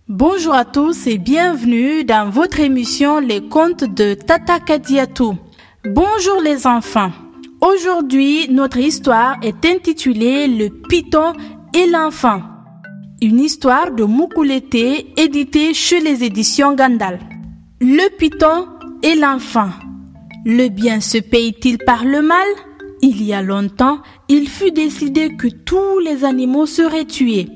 Bonjour à tous et bienvenue dans votre émission Les Contes de Tata Kadiatou. Bonjour les enfants. Aujourd'hui, notre histoire est intitulée Le Python et l'enfant. Une histoire de Moukoulete éditée chez les éditions Gandal. Le Python et l'enfant. Le bien se paye-t-il par le mal? Il y a longtemps, il fut décidé que tous les animaux seraient tués.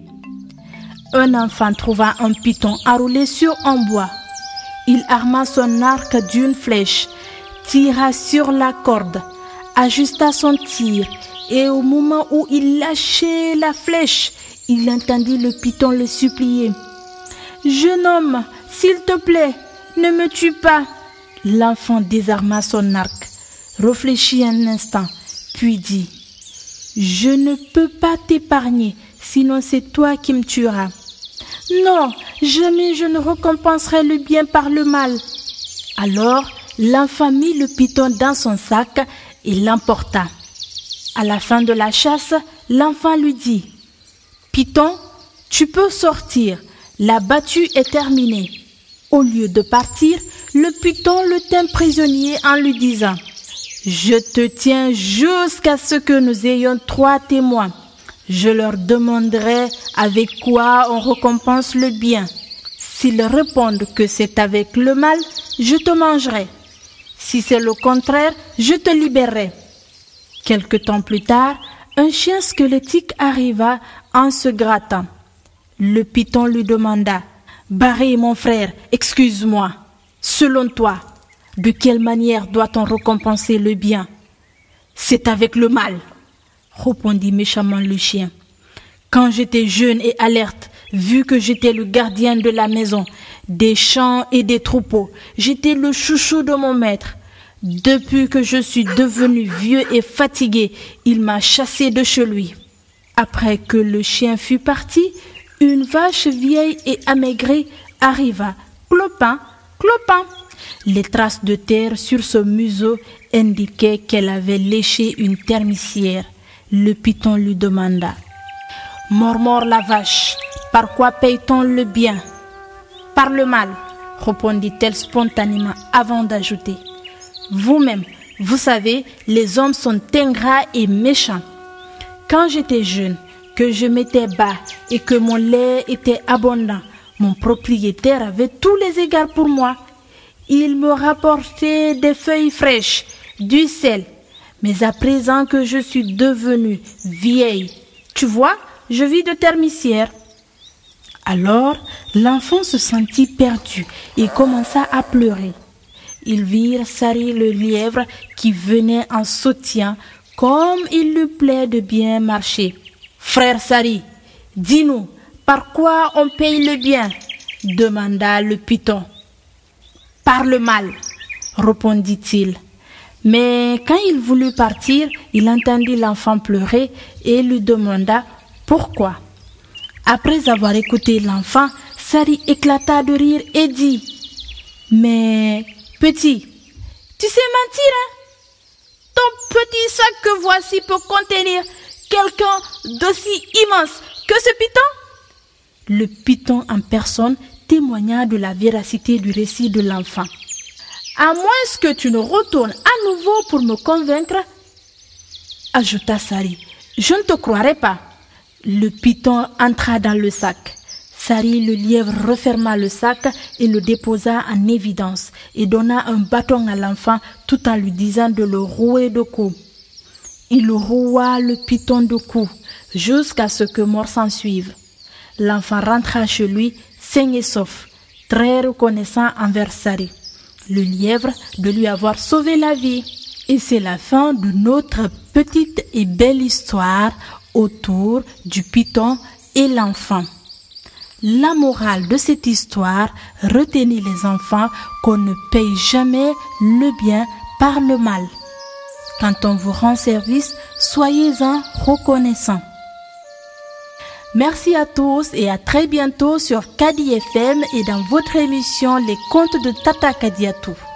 Un enfant trouva un python enroulé sur un bois. Il arma son arc d'une flèche, tira sur la corde, ajusta son tir et au moment où il lâchait la flèche, il entendit le python le supplier. « Jeune homme, s'il te plaît, ne me tue pas !» L'enfant désarma son arc, réfléchit un instant, puis dit « Je ne peux pas t'épargner, sinon c'est toi qui me tueras. » « Non, jamais je ne récompenserai le bien par le mal. » Alors, l'enfant mit le python dans son sac et l'emporta. À la fin de la chasse, l'enfant lui dit « Python, tu peux sortir, la battue est terminée. » Au lieu de partir, le python le tint prisonnier en lui disant « Je te tiens jusqu'à ce que nous ayons 3 témoins. Je leur demanderai avec quoi on récompense le bien. S'ils répondent que c'est avec le mal, je te mangerai. Si c'est le contraire, je te libérerai. » Quelque temps plus tard, un chien squelettique arriva en se grattant. Le python lui demanda « Barré, mon frère, excuse-moi. Selon toi, de quelle manière doit-on récompenser le bien ? » « C'est avec le mal, » répondit méchamment le chien. « Quand j'étais jeune et alerte, vu que j'étais le gardien de la maison, des champs et des troupeaux, j'étais le chouchou de mon maître. Depuis que je suis devenu vieux et fatigué, il m'a chassé de chez lui. » Après que le chien fut parti, une vache vieille et amaigrie arriva, clopin, clopin. Les traces de terre sur son museau indiquaient qu'elle avait léché une termitière. Le python lui demanda « Murmure la vache, par quoi paye-t-on le bien ? » « Par le mal, » répondit-elle spontanément avant d'ajouter « Vous-même, vous savez, les hommes sont ingrats et méchants. Quand j'étais jeune, que je m'étais bas et que mon lait était abondant, mon propriétaire avait tous les égards pour moi. Il me rapportait des feuilles fraîches, du sel. Mais à présent que je suis devenue vieille, tu vois, je vis de termitière. » Alors, l'enfant se sentit perdu et commença à pleurer. Ils virent Sari le lièvre qui venait en sautillant comme il lui plaît de bien marcher. « Frère Sari, dis-nous, par quoi on paye le bien ?» demanda le python. « Par le mal, » répondit-il. Mais quand il voulut partir, il entendit l'enfant pleurer et lui demanda pourquoi. Après avoir écouté l'enfant, Sari éclata de rire et dit « Mais petit, tu sais mentir, hein? Ton petit sac que voici peut contenir quelqu'un d'aussi immense que ce python ?» Le python en personne témoigna de la véracité du récit de l'enfant. « À moins que tu ne retournes à nouveau pour me convaincre, » ajouta Sari, « je ne te croirai pas. » Le python entra dans le sac. Sari le lièvre referma le sac et le déposa en évidence et donna un bâton à l'enfant tout en lui disant de le rouer de coups. Il roua le python de coups jusqu'à ce que mort s'en suive. L'enfant rentra chez lui sain et sauf, très reconnaissant envers Sari, le lièvre, de lui avoir sauvé la vie. Et c'est la fin de notre petite et belle histoire autour du python et l'enfant. La morale de cette histoire, retenez les enfants qu'on ne paye jamais le bien par le mal. Quand on vous rend service, soyez-en reconnaissants. Merci à tous et à très bientôt sur Kadi FM et dans votre émission Les Contes de Tata Kadiatou.